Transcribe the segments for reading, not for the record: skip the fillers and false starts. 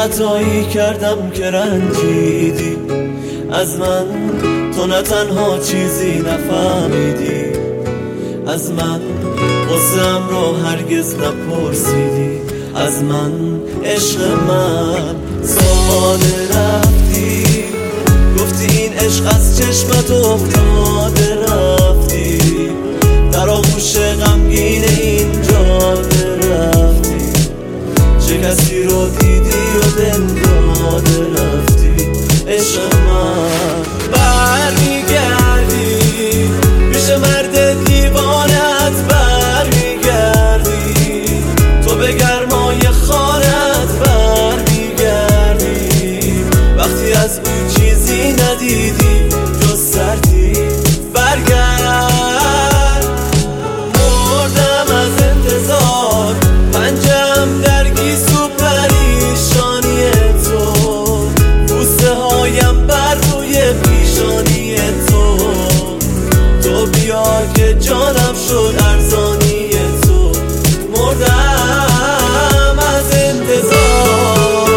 خطایی کردم که رنجیدی از من، تو نه تنها چیزی نفهمیدی از من، قصه‌ام رو هرگز نپرسیدی از من. عشق من ساده رفتی، گفتی این عشق از چشمت افتاده، رفتی در آغوش غمگین این جاده، رفتی چه کسی رو دیدی و دل داده، رفتی. عشق من برمیگردی پیش مرد دیوانت، برمیگردی تو به گرمای خانت، برمیگردی وقتی از او چیزی ندیدی جز سردی. برگرد مردم از انتظار، پنجم در گیسو پریشانی تو، بوسه هایم بر روی پیشانی تو، تو بیا که جانم شد ارزانی تو. مردم از انتظار.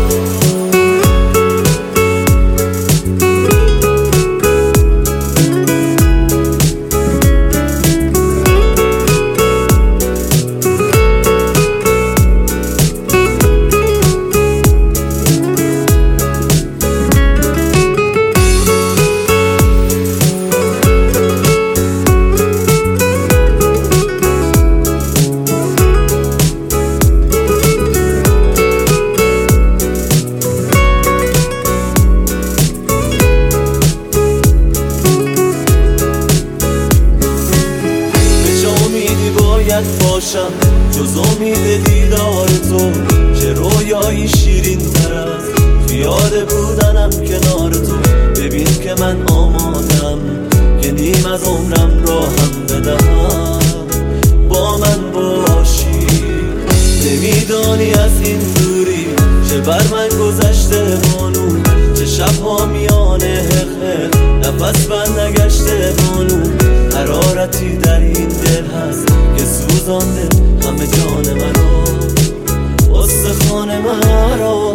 باشم جز امید دیدار تو، چه رویایی شیرین تر از خیال بودنم کنار تو. ببین که من آمادم که نیم از عمرم را هم بدهم، با من باشی. نمیدانی از این دوری چه بر من گذشته بانو، چه شبها میانه حق نفس بند نگشته بانو. حرارتی در این دل هست که سوزانده همه جان مرا، استخوان مرا.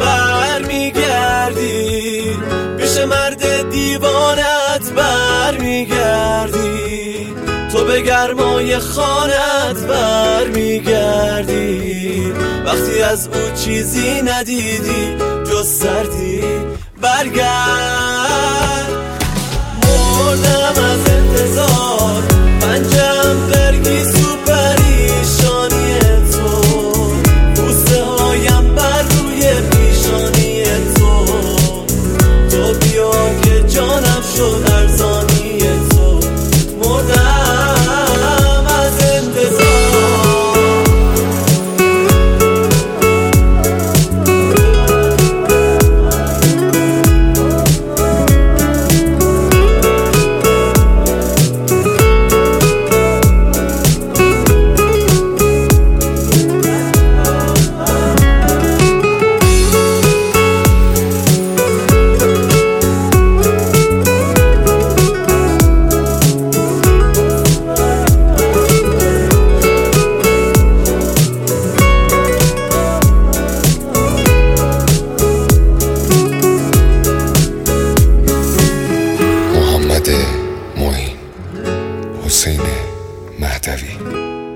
برمیگردی پیش مرد دیوانت، برمیگردی تو به گرمای خانت، برمیگردی وقتی از او چیزی ندیدی جز سردی. برگرد مردم از انتظار، پنجم در گیسو پریشانی تو، بوسه هایم بر روی پیشانی تو، تو بیا که جانم شد ارزانی تو. مردم از انتظار. محسین مهدوی.